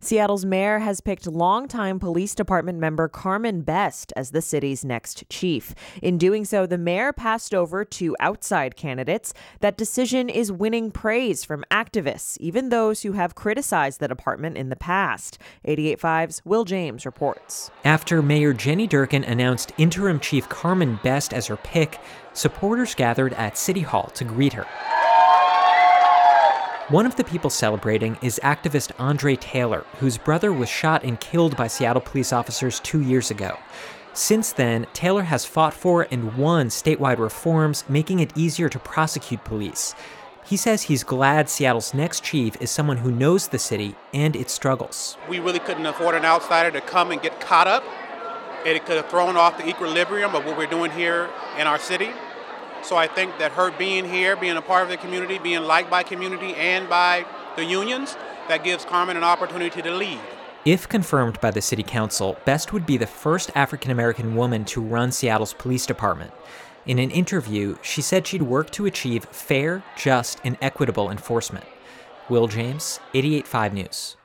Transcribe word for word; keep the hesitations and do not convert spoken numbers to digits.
Seattle's mayor has picked longtime police department member Carmen Best as the city's next chief. In doing so, the mayor passed over to outside candidates. That decision is winning praise from activists, even those who have criticized the department in the past. eighty-eight point five's Will James reports. After Mayor Jenny Durkan announced interim chief Carmen Best as her pick, supporters gathered at City Hall to greet her. One of the people celebrating is activist Andre Taylor, whose brother was shot and killed by Seattle police officers two years ago. Since then, Taylor has fought for and won statewide reforms, making it easier to prosecute police. He says he's glad Seattle's next chief is someone who knows the city and its struggles. We really couldn't afford an outsider to come and get caught up. It could have thrown off the equilibrium of what we're doing here in our city. So I think that her being here, being a part of the community, being liked by community and by the unions, that gives Carmen an opportunity to lead. If confirmed by the city council, Best would be the first African-American woman to run Seattle's police department. In an interview, she said she'd work to achieve fair, just, and equitable enforcement. Will James, eighty-eight point five News.